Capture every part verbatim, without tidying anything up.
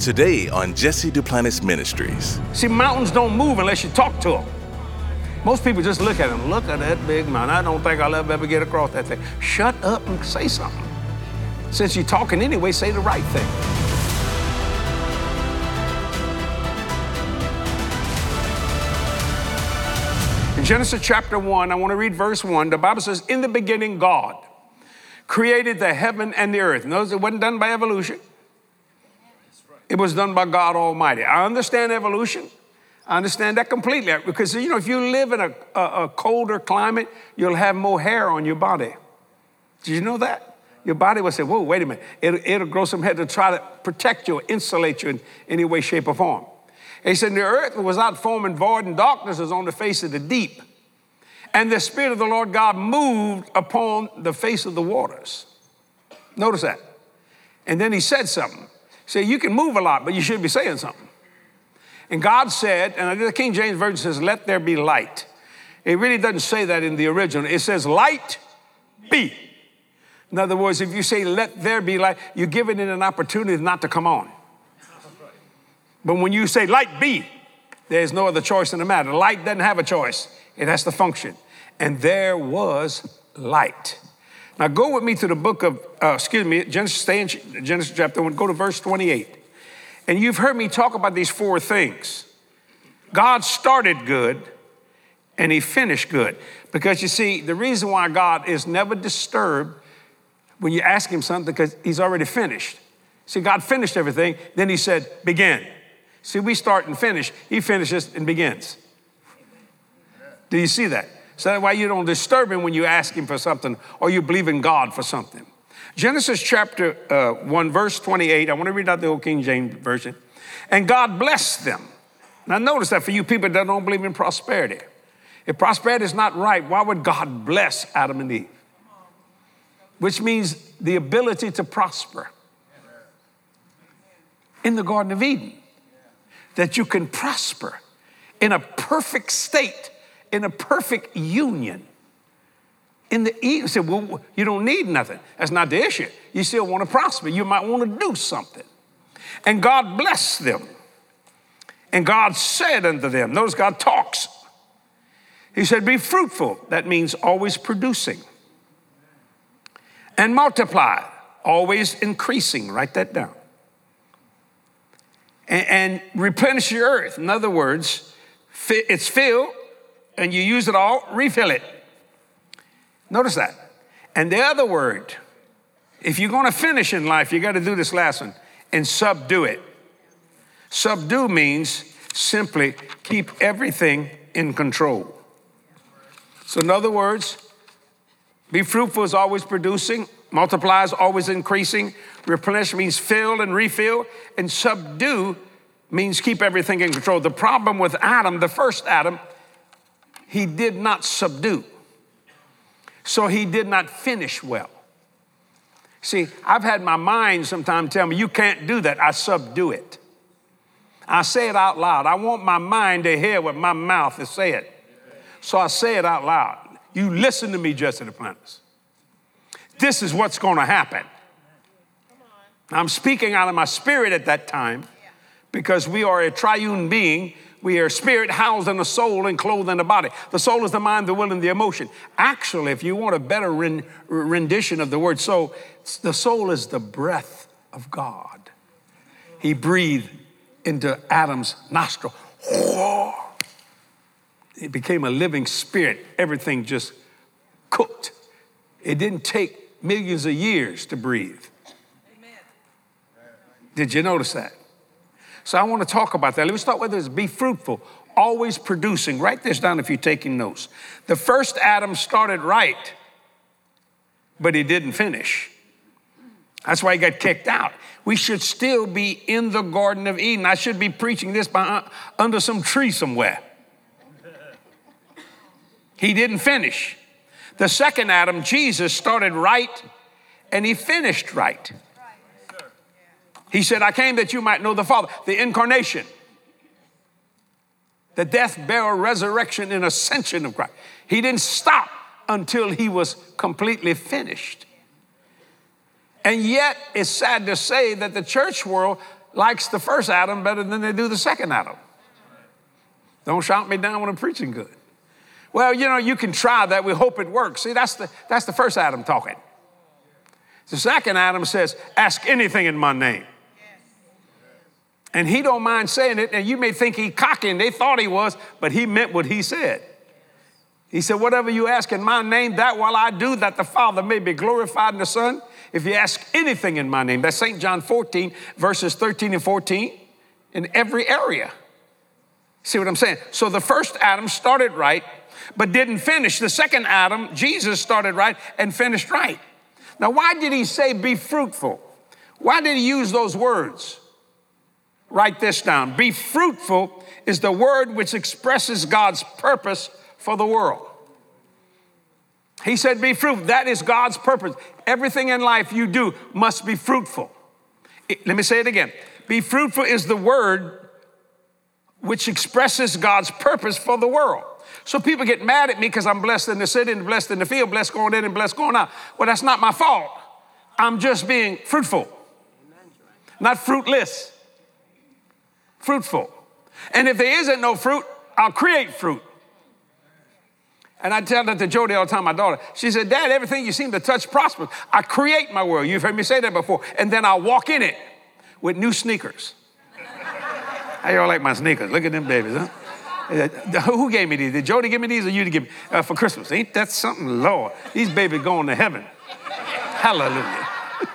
Today on Jesse Duplantis Ministries. See, mountains don't move unless you talk to them. Most people just look at them. Look at that big mountain. I don't think I'll ever get across that thing. Shut up and say something. Since you're talking anyway, say the right thing. In Genesis chapter one, I want to read verse one. The Bible says, in the beginning, God created the heaven and the earth. Notice it wasn't done by evolution. It was done by God Almighty. I understand evolution. I understand that completely. Because, you know, if you live in a, a, a colder climate, you'll have more hair on your body. Did you know that? Your body will say, whoa, wait a minute. It'll, it'll grow some hair to try to protect you, insulate you in any way, shape, or form. And he said, the earth was without form and void, and darkness was on the face of the deep. And the Spirit of the Lord God moved upon the face of the waters. Notice that. And then he said something. He said, you can move a lot, but you should be saying something. And God said, and the King James Version says, let there be light. It really doesn't say that in the original. It says, light be. In other words, if you say, let there be light, you're giving it an opportunity not to come on. But when you say, light be, there's no other choice in the matter. Light doesn't have a choice. It has to function. And there was light. Now go with me to the book of, uh, excuse me, Genesis, stay in Genesis chapter one, go to verse twenty-eight. And you've heard me talk about these four things. God started good and he finished good. Because you see, the reason why God is never disturbed when you ask him something, because he's already finished. See, God finished everything. Then he said, begin. See, we start and finish. He finishes and begins. Do you see that? So that's why you don't disturb him when you ask him for something or you believe in God for something. Genesis chapter uh, one, verse twenty-eight. I want to read out the old King James Version. And God blessed them. Now notice that for you people that don't believe in prosperity. If prosperity is not right, why would God bless Adam and Eve? Which means the ability to prosper. In the Garden of Eden. That you can prosper in a perfect state, in a perfect union. In the Eden, say, well, you don't need nothing. That's not the issue. You still want to prosper. You might want to do something. And God blessed them. And God said unto them, notice God talks. He said, be fruitful. That means always producing. And multiply, always increasing. Write that down. And, and replenish your earth. In other words, it's filled and you use it all, refill it. Notice that. And the other word, if you're going to finish in life, you got to do this last one, and subdue it. Subdue means simply keep everything in control. So in other words, be fruitful is always producing, multiply is always increasing, replenish means fill and refill, and subdue means keep everything in control. The problem with Adam, the first Adam, he did not subdue. So he did not finish well. See, I've had my mind sometimes tell me, you can't do that. I subdue it. I say it out loud. I want my mind to hear what my mouth is saying. So I say it out loud. You listen to me, Jesse Duplantis. This is what's going to happen. I'm speaking out of my spirit at that time because we are a triune being. We are spirit housed in the soul and clothed in the body. The soul is the mind, the will, and the emotion. Actually, if you want a better rendition of the word soul, the soul is the breath of God. He breathed into Adam's nostril. It became a living spirit. Everything just cooked. It didn't take millions of years to breathe. Amen. Did you notice that? So I want to talk about that. Let me start with this. Be fruitful, always producing. Write this down if you're taking notes. The first Adam started right, but he didn't finish. That's why he got kicked out. We should still be in the Garden of Eden. I should be preaching this by, under some tree somewhere. He didn't finish. The second Adam, Jesus, started right and he finished right. He said, I came that you might know the Father, the incarnation, the death, burial, resurrection, and ascension of Christ. He didn't stop until he was completely finished. And yet, it's sad to say that the church world likes the first Adam better than they do the second Adam. Don't shout me down when I'm preaching good. Well, you know, you can try that. We hope it works. See, that's the, that's the first Adam talking. The second Adam says, ask anything in my name. And he don't mind saying it. And you may think he cocky, and they thought he was, but he meant what he said. He said, whatever you ask in my name, that while I do, that the Father may be glorified in the Son. If you ask anything in my name, that's Saint John fourteen, verses thirteen and fourteen, in every area. See what I'm saying? So the first Adam started right, but didn't finish. The second Adam, Jesus, started right and finished right. Now, why did he say be fruitful? Why did he use those words? Write this down. Be fruitful is the word which expresses God's purpose for the world. He said, be fruitful. That is God's purpose. Everything in life you do must be fruitful. It, let me say it again. Be fruitful is the word which expresses God's purpose for the world. So people get mad at me because I'm blessed in the city and blessed in the field, blessed going in and blessed going out. Well, that's not my fault. I'm just being fruitful, not fruitless. Fruitful. And if there isn't no fruit, I'll create fruit. And I tell that to Jody all the time, my daughter. She said, Dad, everything you seem to touch prospers. I create my world. You've heard me say that before. And then I'll walk in it with new sneakers. How y'all like my sneakers? Look at them babies, huh? Who gave me these? Did Jody give me these or you to give me uh, for Christmas? Ain't that something, Lord? These babies going to heaven. Hallelujah.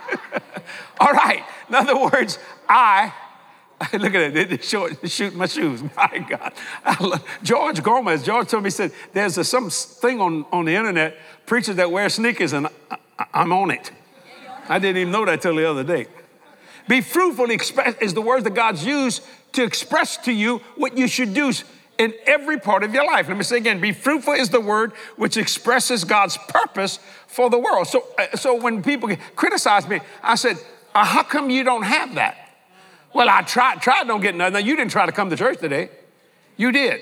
All right. In other words, I... Look at it, they shoot my shoes. My God. Love, George Gomez, George told me, he said, there's a, some thing on, on the internet, preachers that wear sneakers, and I, I'm on it. I didn't even know that till the other day. Be fruitful express, is the word that God's used to express to you what you should do in every part of your life. Let me say again, be fruitful is the word which expresses God's purpose for the world. So, uh, so when people criticize me, I said, uh, how come you don't have that? Well, I tried, tried, don't get nothing. Now, you didn't try to come to church today. You did.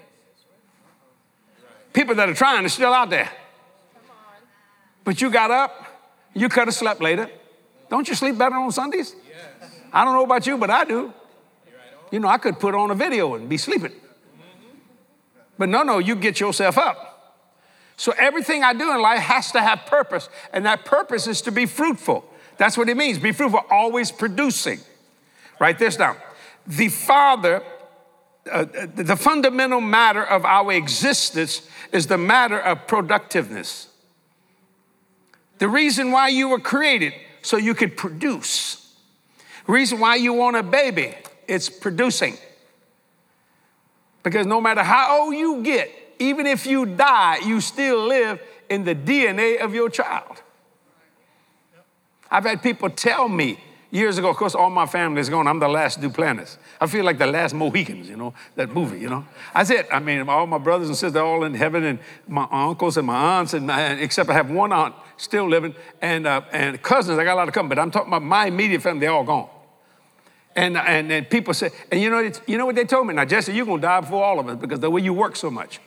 People that are trying are still out there. But you got up, you could have slept later. Don't you sleep better on Sundays? I don't know about you, but I do. You know, I could put on a video and be sleeping. But no, no, you get yourself up. So everything I do in life has to have purpose, and that purpose is to be fruitful. That's what it means, be fruitful, always producing. Write this down. The Father, uh, the fundamental matter of our existence is the matter of productiveness. The reason why you were created, so you could produce. The reason why you want a baby, it's producing. Because no matter how old you get, even if you die, you still live in the D N A of your child. I've had people tell me, years ago, of course, all my family is gone. I'm the last Duplantis. I feel like the last Mohicans, you know, that movie, you know. That's it. I mean, all my brothers and sisters, they're all in heaven, and my uncles and my aunts, and my, except I have one aunt still living, and uh, and cousins, I got a lot of cousins, but I'm talking about my immediate family, they're all gone. And, and, and people say, and you know, it's, you know what they told me? Now, Jesse, you're going to die before all of us because the way you work so much.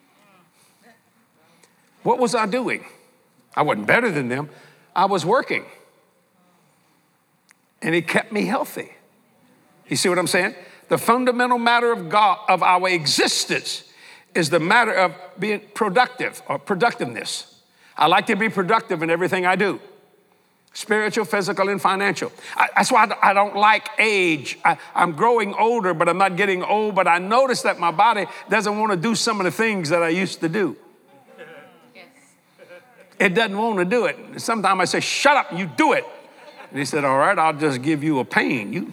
What was I doing? I wasn't better than them. I was working. And it kept me healthy. You see what I'm saying? The fundamental matter of God, of our existence, is the matter of being productive or productiveness. I like to be productive in everything I do. Spiritual, physical, and financial. I, that's why I don't like age. I, I'm growing older, but I'm not getting old. But I notice that my body doesn't want to do some of the things that I used to do. Yes. It doesn't want to do it. Sometimes I say, shut up, you do it. And he said, all right, I'll just give you a pain. You.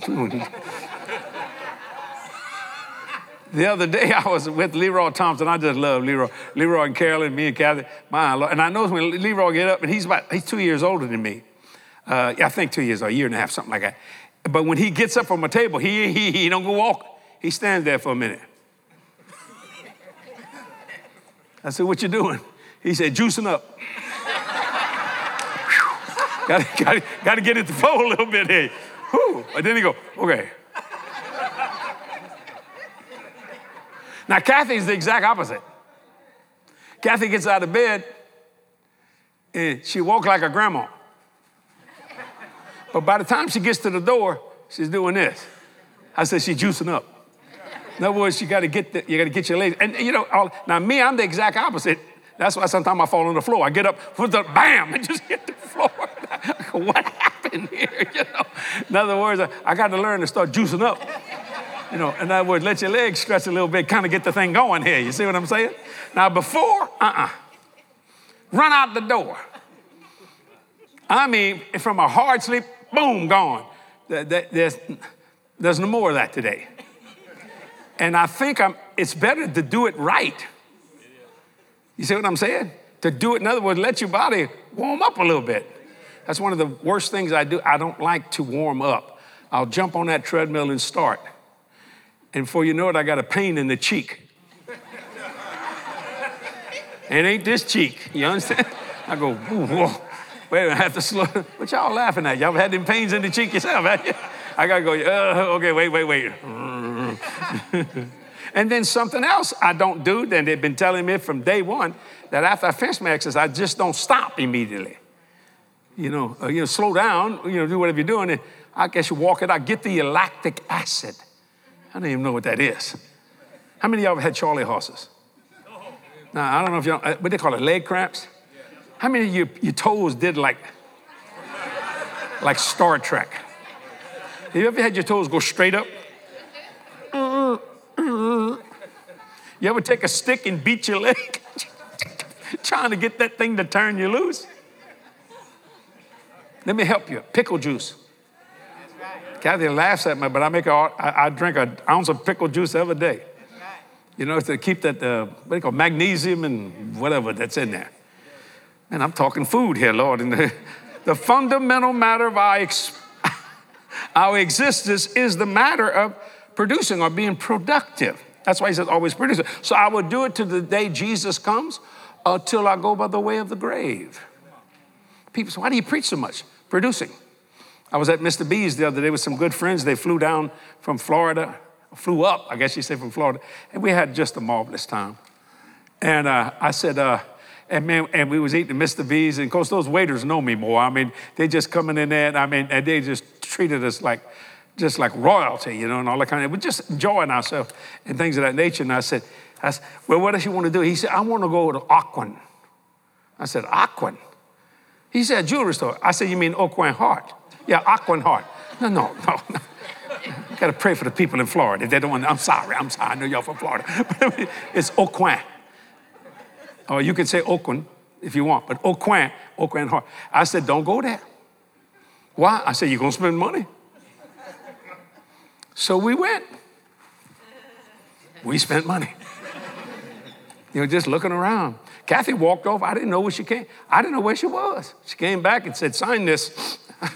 The other day I was with Leroy Thompson. I just love Leroy. Leroy and Carolyn, me and Kathy. My Lord. And I know when Leroy get up, and he's about, he's two years older than me. Uh, I think two years or a year and a half, something like that. But when he gets up from a table, he, he, he don't go walk. He stands there for a minute. I said, what you doing? He said, juicing up. Got to got to get it to flow a little bit here. Whew. And then he go, okay. Now, Kathy's the exact opposite. Kathy gets out of bed, and she walks like a grandma. But by the time she gets to the door, she's doing this. I said, she's juicing up. In other words, you got to get the, you got to get your legs. And you know, all, now me, I'm the exact opposite. That's why sometimes I fall on the floor. I get up with the bam and just hit the floor. What happened here? You know. In other words, I, I got to learn to start juicing up. You know, in other words, let your legs stretch a little bit, kind of get the thing going here. You see what I'm saying? Now before, uh-uh, run out the door. I mean, from a hard sleep, boom, gone. There's, there's no more of that today. And I think I'm, it's better to do it right. You see what I'm saying? To do it, in other words, let your body warm up a little bit. That's one of the worst things I do. I don't like to warm up. I'll jump on that treadmill and start. And before you know it, I got a pain in the cheek. It ain't this cheek, you understand? I go, ooh, whoa. Wait a minute, I have to slow. What y'all laughing at? Y'all had them pains in the cheek yourself, haven't you? I got to go, uh, okay, wait, wait, wait. And then something else I don't do, then they've been telling me from day one, that after I finish my exercise, I just don't stop immediately. You know, uh, you know, slow down, you know, do whatever you're doing. And I guess you walk it out, get the lactic acid. I don't even know what that is. How many of y'all have had Charlie horses? Now, I don't know if y'all, uh, what they call it, leg cramps? How many of you, your toes did like, like Star Trek? Have you ever had your toes go straight up? You ever take a stick and beat your leg? Trying to get that thing to turn you loose? Let me help you. Pickle juice. Kathy laughs at me, but I make a, I, I drink an ounce of pickle juice every day. You know, to keep that, uh, what do you call it, magnesium and whatever that's in there. And I'm talking food here, Lord. And the, the fundamental matter of our, ex, our existence is the matter of producing or being productive. That's why he says always producing. So I will do it to the day Jesus comes until I go by the way of the grave. People say, why do you preach so much? Producing. I was at Mister B's the other day with some good friends. They flew down from Florida, flew up, I guess you say, from Florida. And we had just a marvelous time. And uh, I said, uh, and man, and we was eating at Mister B's. And of course, those waiters know me more. I mean, they just coming in there, and I mean, and they just treated us like, just like royalty, you know, and all that kind of, we're just enjoying ourselves and things of that nature. And I said, I said, well, what does you want to do? He said, I want to go to Aucoin. I said, Aucoin? He said, jewelry store. I said, you mean Aucoin Hart? Yeah, Aucoin Hart. No, no, no, no. You got to pray for the people in Florida. They don't want, I'm sorry, I'm sorry. I know y'all from Florida. But it's Aucoin. Or you can say Aucoin if you want, but Aucoin, Aucoin Hart. I said, don't go there. Why? I said, you're going to spend money. So we went. We spent money. You know, just looking around. Kathy walked off. I didn't know where she came. I didn't know where she was. She came back and said, sign this.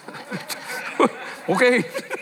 Okay.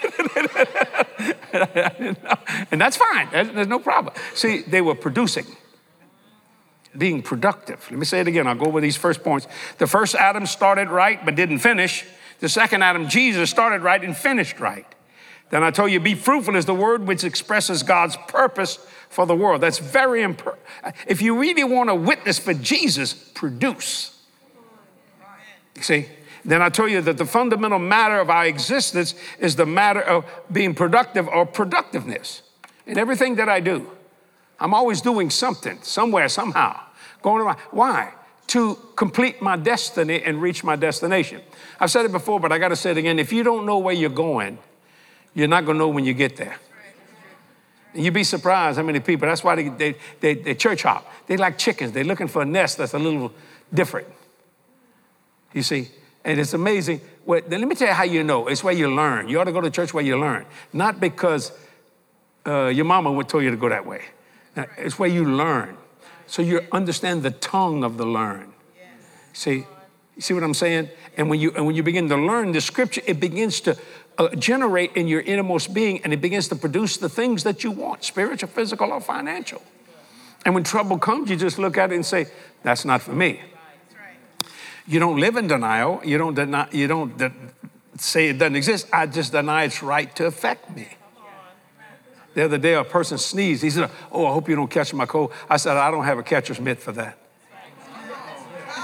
And that's fine. There's no problem. See, they were producing, being productive. Let me say it again. I'll go over these first points. The first Adam started right but didn't finish. The second Adam, Jesus, started right and finished right. Then I told you, be fruitful is the word which expresses God's purpose for the world. That's very important. If you really want to witness for Jesus, produce. You see? Then I told you that the fundamental matter of our existence is the matter of being productive or productiveness. In everything that I do, I'm always doing something, somewhere, somehow, going around. Why? To complete my destiny and reach my destination. I've said it before, but I got to say it again. If you don't know where you're going, you're not going to know when you get there. And you'd be surprised how many people, that's why they, they, they, they church hop. They like chickens. They're looking for a nest that's a little different. You see? And it's amazing. Well, then let me tell you how you know. It's where you learn. You ought to go to church where you learn. Not because uh, your mama would tell you to go that way. Now, it's where you learn. So you understand the tongue of the learn. See? You see what I'm saying? And when you, and when you begin to learn the scripture, it begins to Uh, generate in your innermost being, and it begins to produce the things that you want, spiritual, physical, or financial. And when trouble comes, you just look at it and say, that's not for me. You don't live in denial. You don't deny, you don't de- say it doesn't exist. I just deny its right to affect me. The other day, a person sneezed. He said, oh, I hope you don't catch my cold. I said, I don't have a catcher's mitt for that.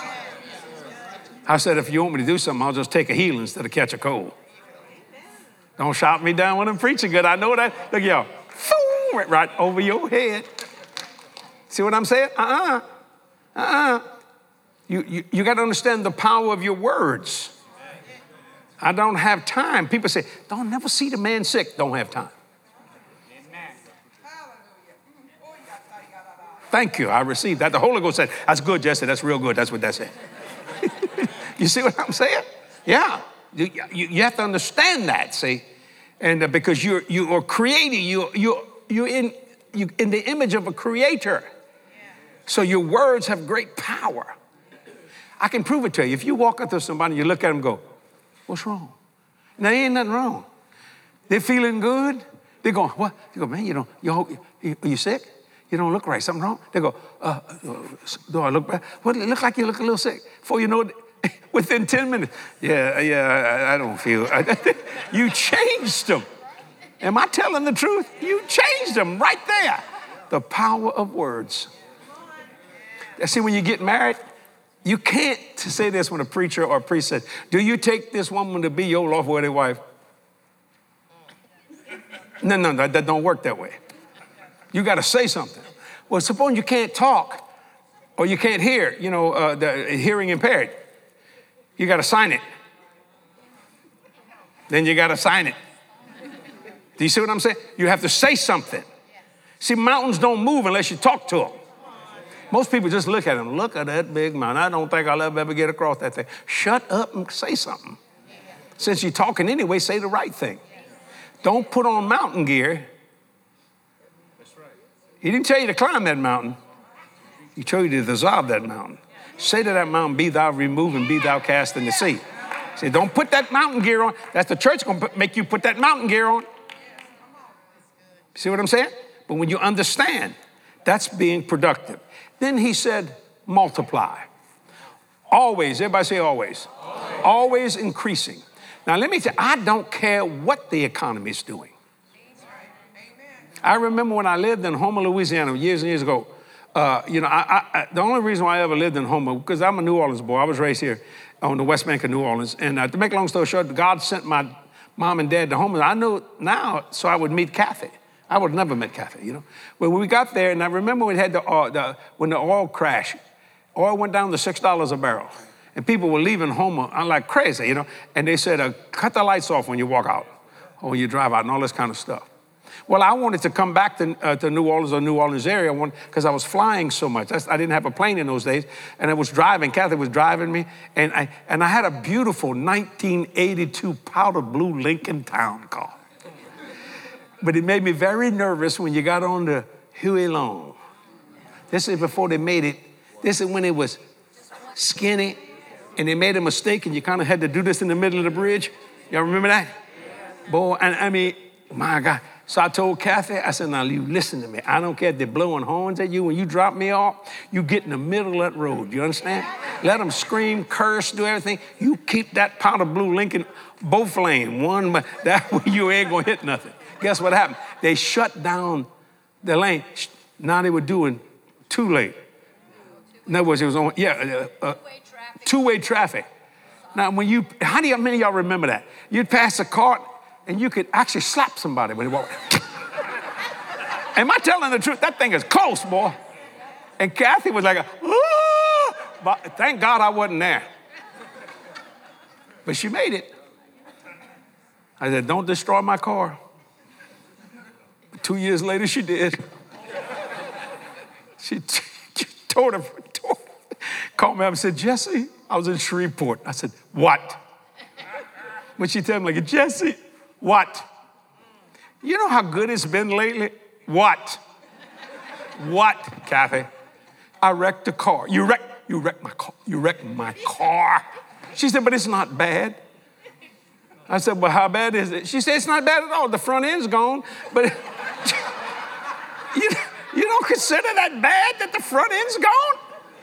I said, if you want me to do something, I'll just take a healing instead of catch a cold. Don't shout me down when I'm preaching good. I know that. Look, y'all. Right over your head. See what I'm saying? Uh-uh. Uh-uh. You, you, you got to understand the power of your words. I don't have time. People say, don't never see the man sick. Don't have time. Thank you. I received that. The Holy Ghost said, that's good, Jesse. That's real good. That's what that said. You see what I'm saying? Yeah. You, you, you have to understand that, see? And uh, because you're, you are creating, you, you, you're in, you, in the image of a creator. So your words have great power. I can prove it to you. If you walk up to somebody, you look at them and go, what's wrong? Now, there ain't nothing wrong. They're feeling good. They're going, what? You go, man, you don't, you, you, are you sick? You don't look right. Something wrong? They go, uh, do I look bad? What, it look like you look a little sick. Before you know it, within ten minutes, yeah, yeah, I, I don't feel. You changed them. Am I telling the truth? You changed them right there. The power of words. See, when you get married, you can't say this when a preacher or a priest says, do you take this woman to be your lawful wife? No, no, that, that don't work that way. You got to say something. Well, suppose you can't talk or you can't hear, you know, uh, the hearing impaired. You got to sign it. Then you got to sign it. Do you see what I'm saying? You have to say something. See, mountains don't move unless you talk to them. Most people just look at them. Look at that big mountain. I don't think I'll ever get across that thing. Shut up and say something. Since you're talking anyway, say the right thing. Don't put on mountain gear. He didn't tell you to climb that mountain. He told you to dissolve that mountain. Say to that mountain, be thou removed and be thou cast in the sea. Say, don't put that mountain gear on. That's the church going to make you put that mountain gear on. See what I'm saying? But when you understand, that's being productive. Then he said, multiply. Always, everybody say always. Always, always increasing. Now let me tell you, I don't care what the economy is doing. I remember when I lived in Houma, Louisiana, years and years ago. Uh, you know, I, I, the only reason why I ever lived in Houma, because I'm a New Orleans boy. I was raised here on the West Bank of New Orleans. And uh, to make a long story short, God sent my mom and dad to Houma. I knew now, so I would meet Kathy. I would have never met Kathy, you know. Well, when we got there, and I remember we had the, uh, the when the oil crashed, oil went down to six dollars a barrel. And people were leaving Houma like crazy, you know. And they said, uh, cut the lights off when you walk out or when you drive out and all this kind of stuff. Well, I wanted to come back to, uh, to New Orleans or New Orleans area because I was flying so much. That's, I didn't have a plane in those days. And I was driving. Kathy was driving me. And I, and I had a beautiful nineteen eighty-two powder blue Lincoln Town car. But it made me very nervous when you got on the Huey Long. This is before they made it. This is when it was skinny. And they made a mistake. And you kind of had to do this in the middle of the bridge. Y'all remember that? Boy, and I mean, my God. So I told Kathy, I said, now you listen to me. I don't care if they're blowing horns at you. When you drop me off, you get in the middle of that road. You understand? Let them scream, curse, do everything. You keep that powder blue Lincoln both lane. One, but that way you ain't going to hit nothing. Guess what happened? They shut down the lane. Now they were doing too late. In other words, it was on, yeah, uh, uh, two-way traffic. Two-way traffic. Now, when you, how do you, how many of y'all remember that? You'd pass a car, and you could actually slap somebody when they walk. Am I telling the truth? That thing is close, boy. And Kathy was like, ah! But thank God I wasn't there. But she made it. I said, don't destroy my car. Two years later, she did. She, t- she told her, told, called me up and said, Jesse, I was in Shreveport. I said, what? When she told me, like, Jesse, what? You know how good it's been lately? What? What, Kathy? I wrecked a car. You wrecked, you wrecked my car. You wrecked my car. She said, but it's not bad. I said, well, how bad is it? She said, it's not bad at all. The front end's gone. But it, you, you don't consider that bad that the front end's gone?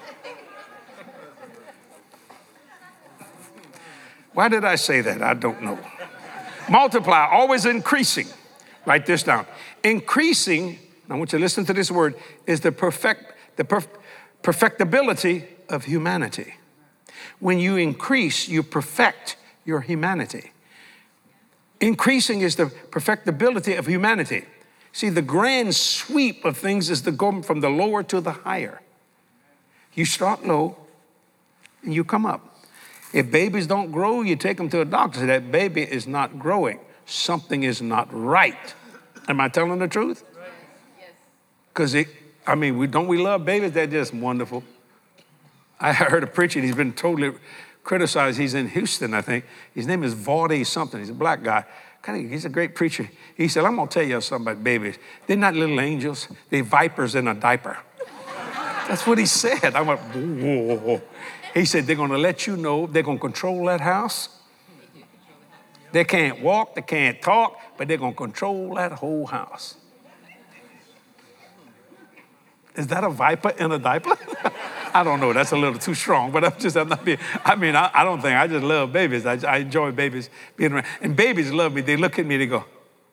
Why did I say that? I don't know. Multiply, always increasing. Write this down. Increasing, I want you to listen to this word, is the perfect, the perf- perfectibility of humanity. When you increase, you perfect your humanity. Increasing is the perfectibility of humanity. See, the grand sweep of things is to go from the lower to the higher. You start low and you come up. If babies don't grow, you take them to a doctor. Say, that baby is not growing. Something is not right. Am I telling the truth? Because it, I mean, we, don't we love babies? They're just wonderful. I heard a preacher, he's been totally criticized. He's in Houston, I think. His name is Vardy something. He's a black guy. Kind of, he's a great preacher. He said, I'm going to tell you something about babies. They're not little angels. They're vipers in a diaper. That's what he said. I went, whoa, whoa. He said, they're going to let you know. They're going to control that house. They can't walk. They can't talk. But they're going to control that whole house. Is that a viper in a diaper? I don't know. That's a little too strong. But I'm just, I'm not being, I mean, I, I don't think, I just love babies. I, I enjoy babies being around. And babies love me. They look at me, they go,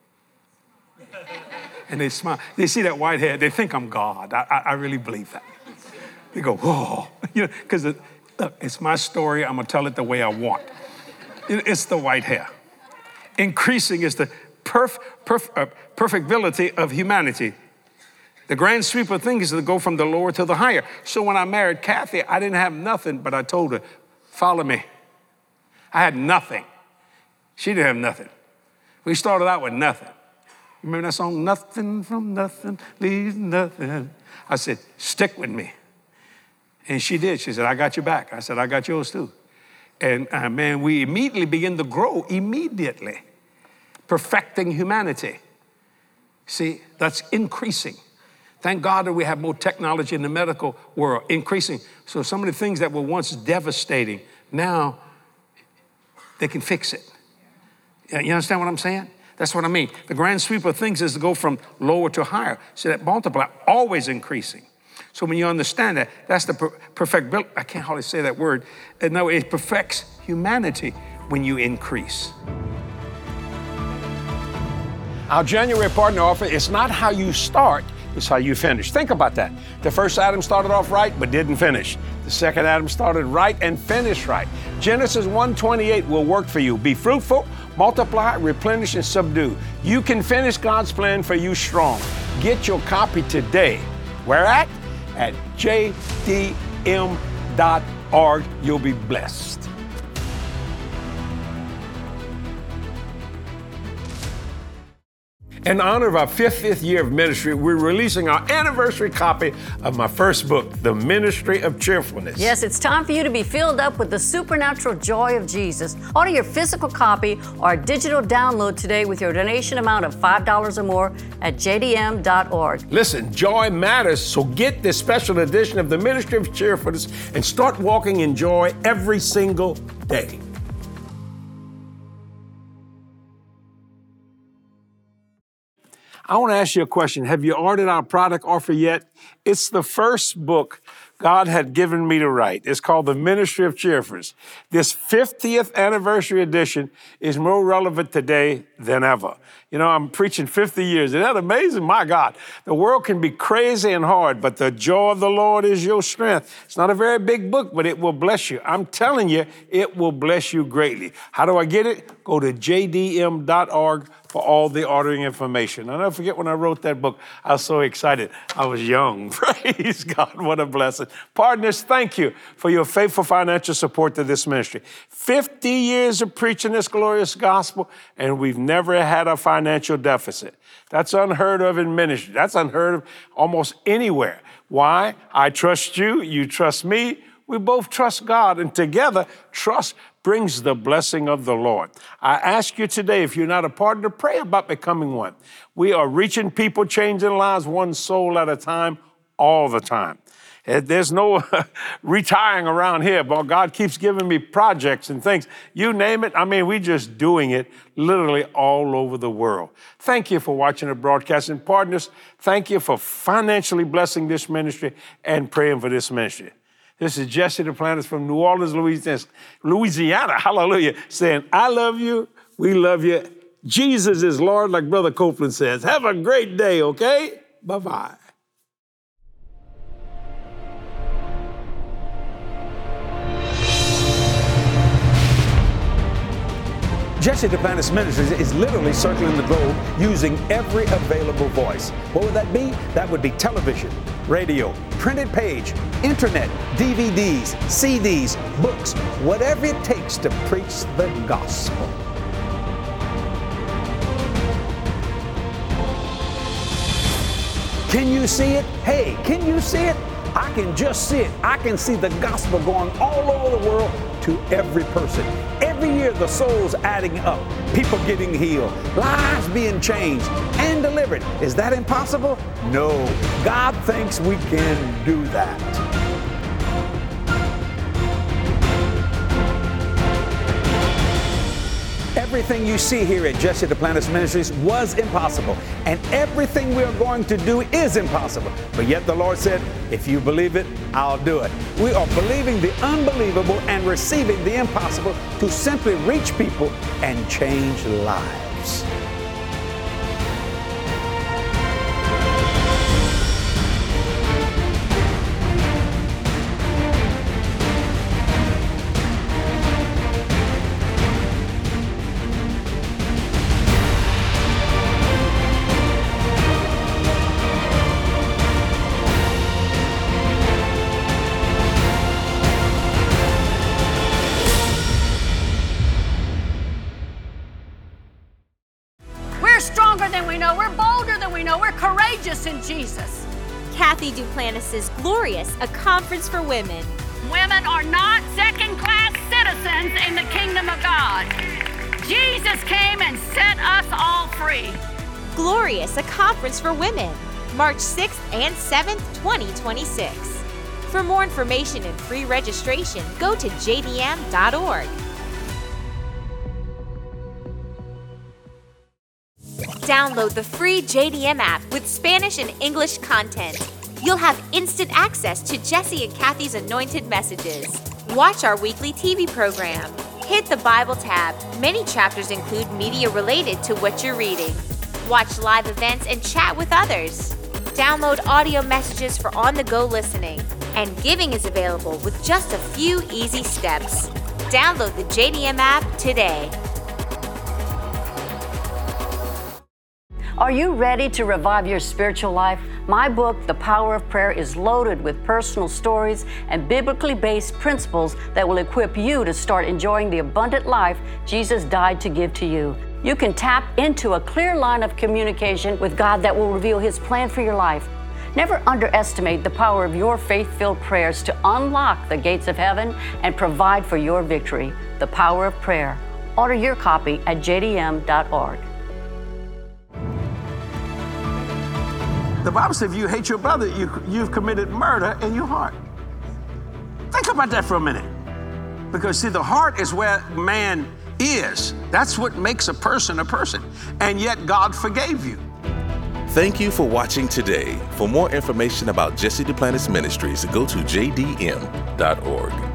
and they smile. They see that white hair. They think I'm God. I, I, I really believe that. They go, whoa. You know, because it, look, it's my story. I'm going to tell it the way I want. It, it's the white hair. Increasing is the perf, perf, uh, perfectibility of humanity. The grand sweep of things is to go from the lower to the higher. So when I married Kathy, I didn't have nothing, but I told her, follow me. I had nothing. She didn't have nothing. We started out with nothing. Remember that song, Nothing from Nothing Leaves Nothing? I said, stick with me. And she did. She said, I got your back. I said, I got yours too. And uh, man, we immediately begin to grow, immediately. Perfecting humanity. See, that's increasing. Thank God that we have more technology in the medical world, increasing. So some of the things that were once devastating, now they can fix it. You understand what I'm saying? That's what I mean. The grand sweep of things is to go from lower to higher. So that multiply, always increasing. So when you understand that, that's the per- perfect, I can't hardly say that word. No, it perfects humanity when you increase. Our January partner offer is not how you start, it's how you finish. Think about that. The first Adam started off right, but didn't finish. The second Adam started right and finished right. Genesis one twenty-eight will work for you. Be fruitful, multiply, replenish, and subdue. You can finish God's plan for you strong. Get your copy today. Where at? At J D M dot org. You'll be blessed. In honor of our fiftieth year of ministry, we're releasing our anniversary copy of my first book, The Ministry of Cheerfulness. Yes, it's time for you to be filled up with the supernatural joy of Jesus. Order your physical copy or digital download today with your donation amount of five dollars or more at J D M dot org. Listen, joy matters, so get this special edition of The Ministry of Cheerfulness and start walking in joy every single day. I want to ask you a question. Have you ordered our product offer yet? It's the first book God had given me to write. It's called The Ministry of Cheerfulness. This fiftieth anniversary edition is more relevant today than ever. You know, I'm preaching fifty years. Isn't that amazing? My God, the world can be crazy and hard, but the joy of the Lord is your strength. It's not a very big book, but it will bless you. I'm telling you, it will bless you greatly. How do I get it? Go to J D M dot org for all the ordering information. I'll never forget when I wrote that book, I was so excited. I was young. Praise God, what a blessing. Partners, thank you for your faithful financial support to this ministry. fifty years of preaching this glorious gospel, and we've never had a financial deficit. That's unheard of in ministry. That's unheard of almost anywhere. Why? I trust you, you trust me, we both trust God, and together, trust brings the blessing of the Lord. I ask you today, if you're not a partner, pray about becoming one. We are reaching people, changing lives one soul at a time, all the time. There's no retiring around here, but God keeps giving me projects and things. You name it, I mean, we're just doing it literally all over the world. Thank you for watching the broadcast. And partners, thank you for financially blessing this ministry and praying for this ministry. This is Jesse Duplantis from New Orleans, Louisiana, Louisiana, hallelujah, saying, I love you, we love you. Jesus is Lord, like Brother Copeland says. Have a great day, okay? Bye-bye. Jesse Duplantis Ministries is literally circling the globe using every available voice. What would that be? That would be television, radio, printed page, internet, D V Ds, C Ds, books, whatever it takes to preach the gospel. Can you see it? Hey, can you see it? I can just see it. I can see the gospel going all over the world to every person. Every year the souls adding up, people getting healed, lives being changed and delivered. Is that impossible? No. God thinks we can do that. Everything you see here at Jesse Duplantis Ministries was impossible, and everything we are going to do is impossible. But yet the Lord said, if you believe it, I'll do it. We are believing the unbelievable and receiving the impossible to simply reach people and change lives. In Jesus. Kathy Duplantis' Glorious, a conference for women. Women are not second-class citizens in the kingdom of God. Jesus came and set us all free. Glorious, a conference for women. March sixth and seventh, twenty twenty-six. For more information and free registration, go to j d m dot org. Download the free J D M app with Spanish and English content. You'll have instant access to Jesse and Kathy's anointed messages. Watch our weekly T V program. Hit the Bible tab. Many chapters include media related to what you're reading. Watch live events and chat with others. Download audio messages for on-the-go listening. And giving is available with just a few easy steps. Download the J D M app today. Are you ready to revive your spiritual life? My book, The Power of Prayer, is loaded with personal stories and biblically based principles that will equip you to start enjoying the abundant life Jesus died to give to you. You can tap into a clear line of communication with God that will reveal His plan for your life. Never underestimate the power of your faith-filled prayers to unlock the gates of heaven and provide for your victory. The Power of Prayer. Order your copy at j d m dot org. The Bible says if you hate your brother, you, you've committed murder in your heart. Think about that for a minute. Because see, the heart is where man is. That's what makes a person a person. And yet God forgave you. Thank you for watching today. For more information about Jesse Duplantis Ministries, go to j d m dot org.